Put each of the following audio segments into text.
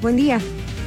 Buen día.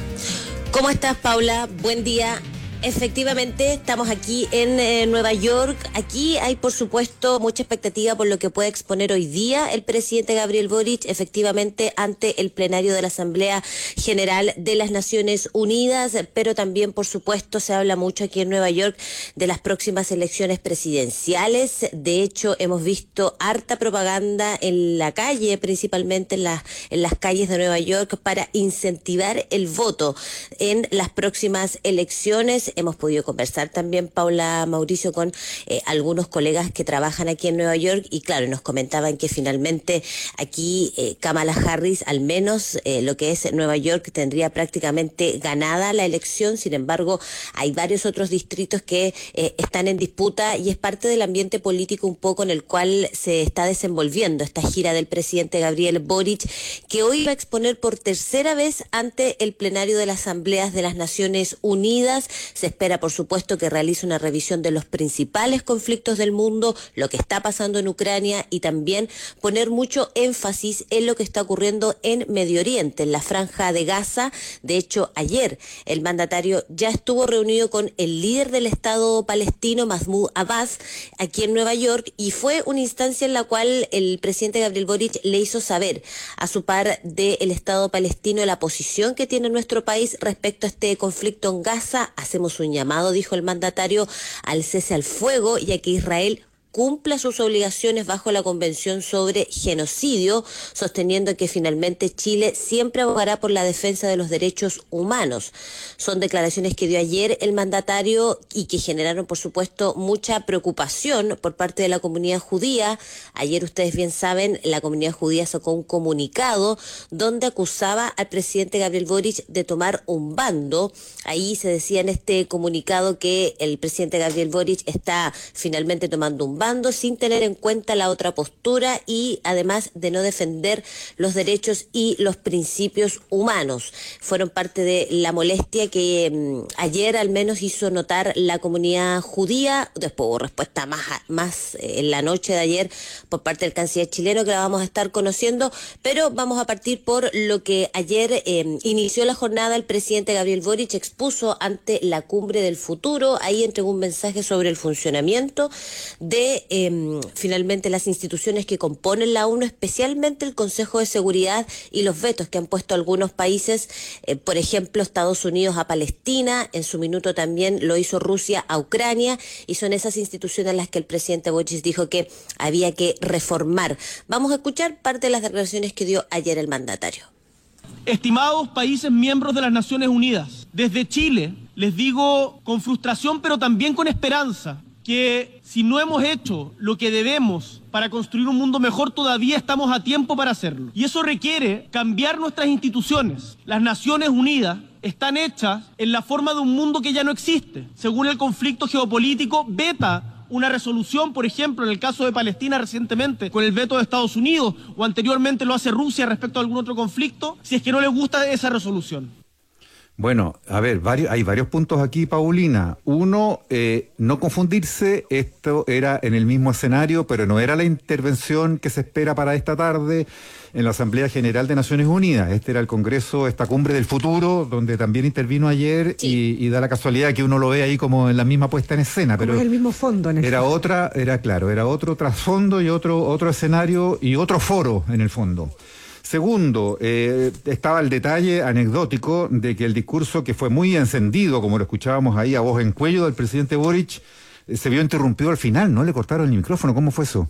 ¿Cómo estás, Paula? Buen día. Efectivamente, estamos aquí en Nueva York. Aquí hay, por supuesto, mucha expectativa por lo que puede exponer hoy día el presidente Gabriel Boric, efectivamente, ante el plenario de la Asamblea General de las Naciones Unidas, pero también, por supuesto, se habla mucho aquí en Nueva York de las próximas elecciones presidenciales. De hecho, hemos visto harta propaganda en la calle, principalmente en las calles de Nueva York, para incentivar el voto en las próximas elecciones. Hemos podido conversar también, Paula, Mauricio, con algunos colegas que trabajan aquí en Nueva York y claro, nos comentaban que finalmente aquí Kamala Harris, al menos lo que es Nueva York, tendría prácticamente ganada la elección. Sin embargo, hay varios otros distritos que están en disputa y es parte del ambiente político un poco en el cual se está desenvolviendo esta gira del presidente Gabriel Boric, que hoy va a exponer por tercera vez ante el plenario de las Asambleas de las Naciones Unidas. Se espera, por supuesto, que realice una revisión de los principales conflictos del mundo, lo que está pasando en Ucrania y también poner mucho énfasis en lo que está ocurriendo en Medio Oriente, en la Franja de Gaza. De hecho, ayer el mandatario ya estuvo reunido con el líder del Estado palestino, Mahmoud Abbas, aquí en Nueva York, y fue una instancia en la cual el presidente Gabriel Boric le hizo saber a su par del Estado palestino la posición que tiene nuestro país respecto a este conflicto en Gaza. Hacemos un llamado, dijo el mandatario, al cese al fuego y a que Israel cumpla sus obligaciones bajo la Convención sobre Genocidio, sosteniendo que finalmente Chile siempre abogará por la defensa de los derechos humanos. Son declaraciones que dio ayer el mandatario y que generaron, por supuesto, mucha preocupación por parte de la comunidad judía. Ayer, ustedes bien saben, la comunidad judía sacó un comunicado donde acusaba al presidente Gabriel Boric de tomar un bando. Ahí se decía en este comunicado que el presidente Gabriel Boric está finalmente tomando un bando sin tener en cuenta la otra postura y además de no defender los derechos y los principios humanos. Fueron parte de la molestia que ayer al menos hizo notar la comunidad judía. Después hubo respuesta más en la noche de ayer por parte del canciller chileno, que la vamos a estar conociendo, pero vamos a partir por lo que ayer inició la jornada. El presidente Gabriel Boric expuso ante la Cumbre del Futuro. Ahí entregó un mensaje sobre el funcionamiento de finalmente las instituciones que componen la ONU, especialmente el Consejo de Seguridad, y los vetos que han puesto algunos países, por ejemplo Estados Unidos a Palestina, en su minuto también lo hizo Rusia a Ucrania, y son esas instituciones las que el presidente Boric dijo que había que reformar. Vamos a escuchar parte de las declaraciones que dio ayer el mandatario. Estimados países miembros de las Naciones Unidas, desde Chile les digo con frustración pero también con esperanza que si no hemos hecho lo que debemos para construir un mundo mejor, todavía estamos a tiempo para hacerlo. Y eso requiere cambiar nuestras instituciones. Las Naciones Unidas están hechas en la forma de un mundo que ya no existe. Según el conflicto geopolítico, veta una resolución, por ejemplo, en el caso de Palestina recientemente, con el veto de Estados Unidos, o anteriormente lo hace Rusia respecto a algún otro conflicto, si es que no les gusta esa resolución. Bueno, a ver, hay varios puntos aquí, Paulina. Uno, no confundirse, esto era en el mismo escenario, pero no era la intervención que se espera para esta tarde en la Asamblea General de Naciones Unidas. Este era el Congreso, esta Cumbre del Futuro, donde también intervino ayer, sí. y da la casualidad que uno lo ve ahí como en la misma puesta en escena. Pero es el mismo fondo en el era fondo. Era otro trasfondo y otro escenario y otro foro en el fondo. Segundo, estaba el detalle anecdótico de que el discurso, que fue muy encendido, como lo escuchábamos ahí a voz en cuello del presidente Boric, se vio interrumpido al final, ¿no? Le cortaron el micrófono. ¿Cómo fue eso?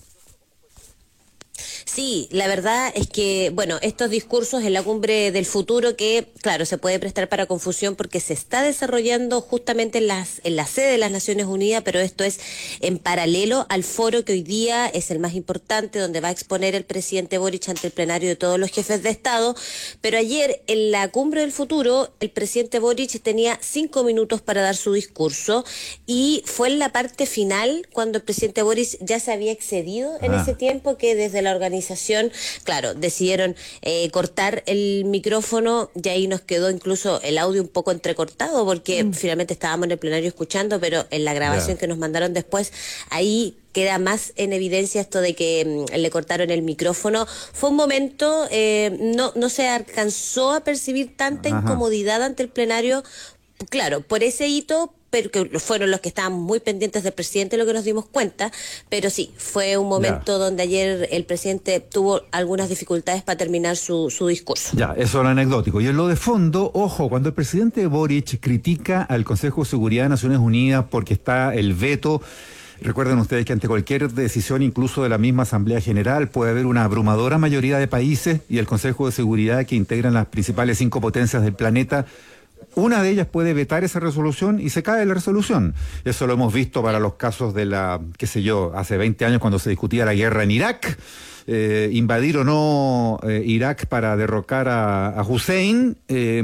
Sí, la verdad es que, bueno, estos discursos en la Cumbre del Futuro, que claro, se puede prestar para confusión porque se está desarrollando justamente en la sede de las Naciones Unidas, pero esto es en paralelo al foro que hoy día es el más importante, donde va a exponer el presidente Boric ante el plenario de todos los jefes de Estado. Pero ayer en la Cumbre del Futuro el presidente Boric tenía 5 minutos para dar su discurso y fue en la parte final cuando el presidente Boric ya se había excedido en ese tiempo, que desde la organización organización, claro, decidieron cortar el micrófono y ahí nos quedó incluso el audio un poco entrecortado porque finalmente estábamos en el plenario escuchando, pero en la grabación que nos mandaron después, ahí queda más en evidencia esto de que le cortaron el micrófono. Fue un momento, no se alcanzó a percibir tanta incomodidad ante el plenario, claro, por ese hito, pero que fueron los que estaban muy pendientes del presidente, lo que nos dimos cuenta, pero sí, fue un momento donde ayer el presidente tuvo algunas dificultades para terminar su discurso. Ya, eso es lo anecdótico. Y en lo de fondo, ojo, cuando el presidente Boric critica al Consejo de Seguridad de Naciones Unidas porque está el veto. Recuerden ustedes que ante cualquier decisión, incluso de la misma Asamblea General, puede haber una abrumadora mayoría de países y el Consejo de Seguridad, que integran las principales 5 potencias del planeta, una de ellas puede vetar esa resolución y se cae la resolución. Eso lo hemos visto para los casos de hace 20 años cuando se discutía la guerra en Irak, invadir o no Irak para derrocar a Hussein,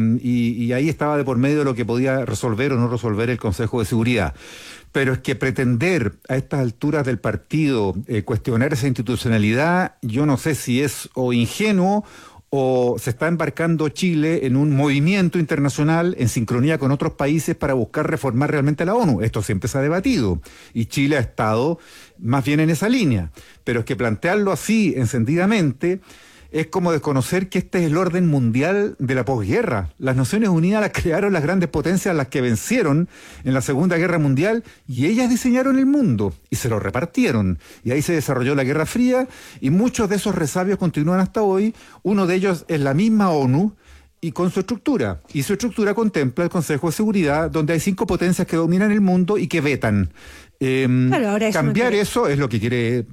y ahí estaba de por medio lo que podía resolver o no resolver el Consejo de Seguridad. Pero es que pretender a estas alturas del partido cuestionar esa institucionalidad, yo no sé si es o ingenuo o se está embarcando Chile en un movimiento internacional en sincronía con otros países para buscar reformar realmente la ONU. Esto siempre se ha debatido y Chile ha estado más bien en esa línea. Pero es que plantearlo así, encendidamente, es como desconocer que este es el orden mundial de la posguerra. Las Naciones Unidas las crearon las grandes potencias, las que vencieron en la Segunda Guerra Mundial, y ellas diseñaron el mundo y se lo repartieron. Y ahí se desarrolló la Guerra Fría y muchos de esos resabios continúan hasta hoy. Uno de ellos es la misma ONU y con su estructura. Y su estructura contempla el Consejo de Seguridad, donde hay 5 potencias que dominan el mundo y que vetan. Claro, ahora cambiar eso es lo que quiere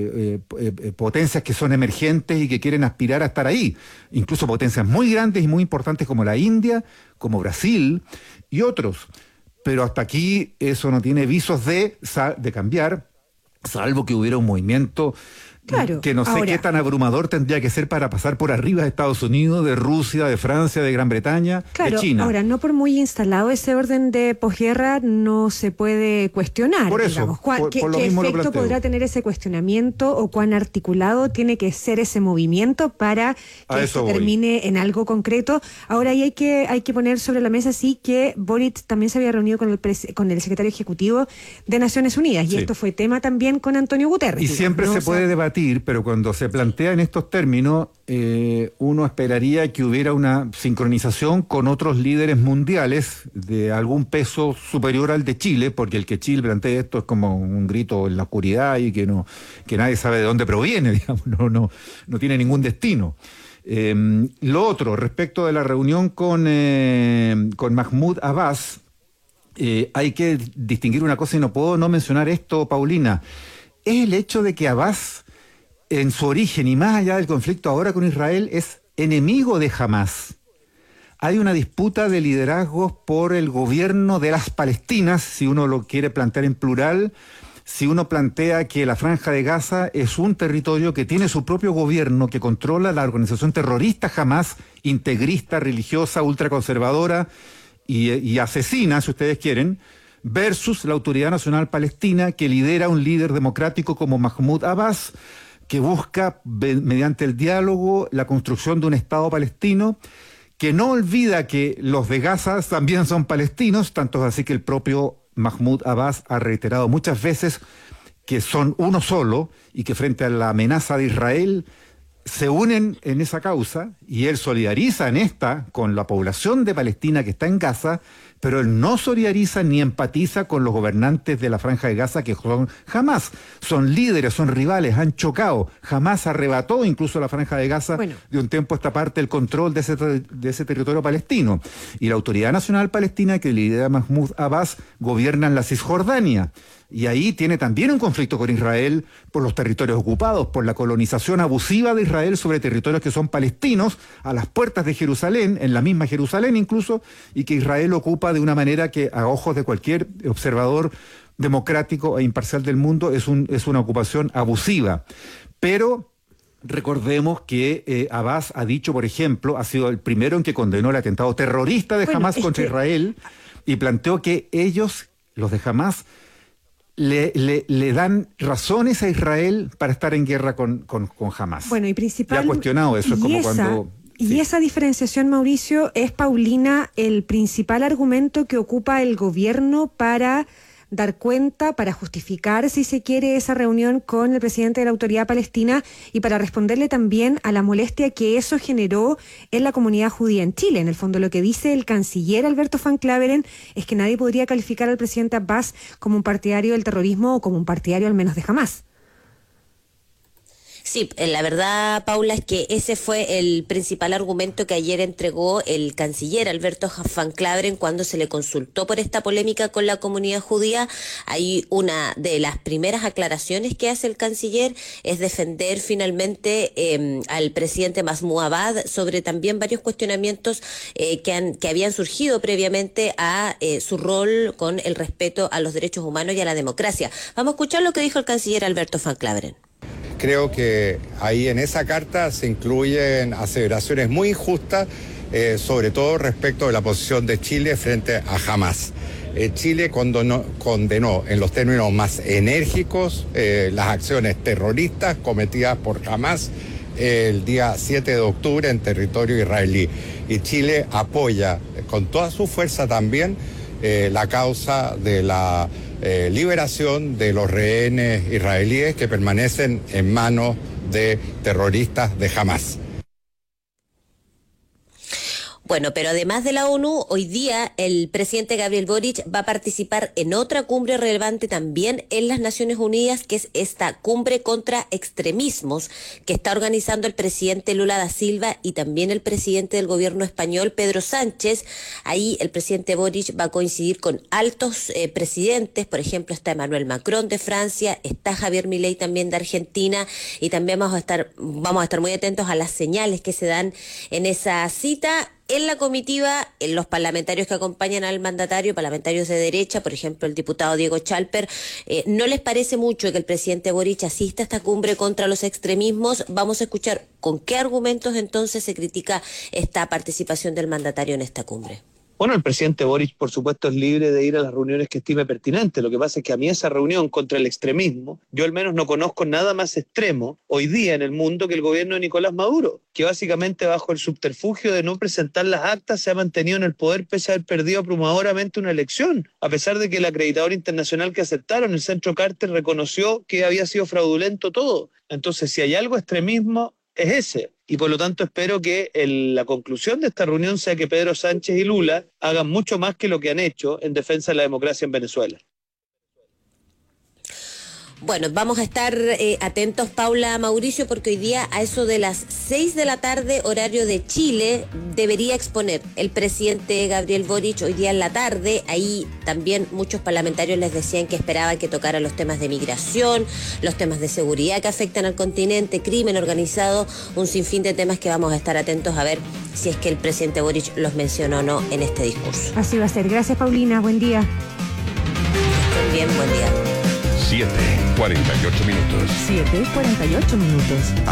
potencias que son emergentes y que quieren aspirar a estar ahí. Incluso potencias muy grandes y muy importantes como la India, como Brasil y otros. Pero hasta aquí eso no tiene visos de cambiar, salvo que hubiera un movimiento. Claro, que no sé qué tan abrumador tendría que ser para pasar por arriba de Estados Unidos, de Rusia, de Francia, de Gran Bretaña, de China. Ahora, no por muy instalado ese orden de posguerra no se puede cuestionar. Por eso, digamos. ¿Qué por lo mismo efecto podrá tener ese cuestionamiento o cuán articulado tiene que ser ese movimiento para que se termine en algo concreto? Ahora, ahí hay que poner sobre la mesa, sí, que Boric también se había reunido con el secretario ejecutivo de Naciones Unidas, y esto fue tema también con Antonio Guterres. Y siempre se puede debatir, pero cuando se plantea en estos términos, uno esperaría que hubiera una sincronización con otros líderes mundiales de algún peso superior al de Chile, porque el que Chile plantea esto es como un grito en la oscuridad y que nadie sabe de dónde proviene, digamos, no tiene ningún destino. Lo otro, respecto de la reunión con Mahmoud Abbas, hay que distinguir una cosa y no puedo no mencionar esto, Paulina. Es el hecho de que Abbas, en su origen y más allá del conflicto ahora con Israel, es enemigo de Hamás. Hay una disputa de liderazgos por el gobierno de las Palestinas, si uno lo quiere plantear en plural, si uno plantea que la Franja de Gaza es un territorio que tiene su propio gobierno, que controla la organización terrorista Hamás, integrista, religiosa, ultraconservadora y asesina, si ustedes quieren, versus la Autoridad Nacional Palestina, que lidera un líder democrático como Mahmoud Abbas, que busca, mediante el diálogo, la construcción de un Estado palestino, que no olvida que los de Gaza también son palestinos, tanto es así que el propio Mahmoud Abbas ha reiterado muchas veces que son uno solo y que frente a la amenaza de Israel se unen en esa causa, y él solidariza en esta con la población de Palestina que está en Gaza, pero él no solidariza ni empatiza con los gobernantes de la Franja de Gaza, que son Hamás. Son líderes, son rivales, han chocado. Hamás arrebató incluso a la Franja de Gaza de un tiempo a esta parte el control de ese territorio palestino. Y la Autoridad Nacional Palestina, que lidera Mahmoud Abbas, gobierna en la Cisjordania. Y ahí tiene también un conflicto con Israel por los territorios ocupados, por la colonización abusiva de Israel sobre territorios que son palestinos, a las puertas de Jerusalén, en la misma Jerusalén incluso, y que Israel ocupa de una manera que a ojos de cualquier observador democrático e imparcial del mundo es una ocupación abusiva. Pero recordemos que Abbas ha dicho, por ejemplo, ha sido el primero en que condenó el atentado terrorista de Hamás contra Israel, y planteó que ellos, los de Hamás, le dan razones a Israel para estar en guerra con Hamás. Bueno, y principalmente... Ya ha cuestionado eso, es como cuando... Y esa diferenciación, Mauricio, es, Paulina, el principal argumento que ocupa el gobierno para dar cuenta, para justificar, si se quiere, esa reunión con el presidente de la Autoridad Palestina y para responderle también a la molestia que eso generó en la comunidad judía en Chile. En el fondo, lo que dice el canciller Alberto Van Claveren es que nadie podría calificar al presidente Abbas como un partidario del terrorismo o como un partidario al menos de Hamás. Sí, la verdad, Paula, es que ese fue el principal argumento que ayer entregó el canciller Alberto Van Claveren cuando se le consultó por esta polémica con la comunidad judía. Ahí una de las primeras aclaraciones que hace el canciller es defender finalmente al presidente Mahmoud Abbas sobre también varios cuestionamientos que habían surgido previamente a su rol con el respeto a los derechos humanos y a la democracia. Vamos a escuchar lo que dijo el canciller Alberto Van Claveren. Creo que ahí en esa carta se incluyen aseveraciones muy injustas, sobre todo respecto de la posición de Chile frente a Hamás. Chile condenó en los términos más enérgicos las acciones terroristas cometidas por Hamás el día 7 de octubre en territorio israelí. Y Chile apoya con toda su fuerza también la causa de la liberación de los rehenes israelíes que permanecen en manos de terroristas de Hamás. Bueno, pero además de la ONU, hoy día el presidente Gabriel Boric va a participar en otra cumbre relevante también en las Naciones Unidas, que es esta cumbre contra extremismos que está organizando el presidente Lula da Silva y también el presidente del gobierno español, Pedro Sánchez. Ahí el presidente Boric va a coincidir con altos presidentes, por ejemplo está Emmanuel Macron de Francia, está Javier Milei también de Argentina, y también vamos a estar muy atentos a las señales que se dan en esa cita. En la comitiva, los parlamentarios que acompañan al mandatario, parlamentarios de derecha, por ejemplo el diputado Diego Chalper, no les parece mucho que el presidente Boric asista a esta cumbre contra los extremismos. Vamos a escuchar con qué argumentos entonces se critica esta participación del mandatario en esta cumbre. Bueno, el presidente Boric, por supuesto, es libre de ir a las reuniones que estime pertinentes. Lo que pasa es que a mí esa reunión contra el extremismo, yo al menos no conozco nada más extremo hoy día en el mundo que el gobierno de Nicolás Maduro, que básicamente bajo el subterfugio de no presentar las actas se ha mantenido en el poder pese a haber perdido abrumadoramente una elección, a pesar de que el acreditador internacional que aceptaron, el Centro Carter, reconoció que había sido fraudulento todo. Entonces, si hay algo extremismo, es ese. Y por lo tanto espero que la conclusión de esta reunión sea que Pedro Sánchez y Lula hagan mucho más que lo que han hecho en defensa de la democracia en Venezuela. Bueno, vamos a estar atentos, Paula, Mauricio, porque hoy día a eso de las 6 de la tarde, horario de Chile, debería exponer el presidente Gabriel Boric hoy día en la tarde. Ahí también muchos parlamentarios les decían que esperaban que tocara los temas de migración, los temas de seguridad que afectan al continente, crimen organizado, un sinfín de temas que vamos a estar atentos a ver si es que el presidente Boric los mencionó o no en este discurso. Así va a ser. Gracias, Paulina. Buen día. Estén bien, buen día. 7:48 minutos. 7:48 minutos.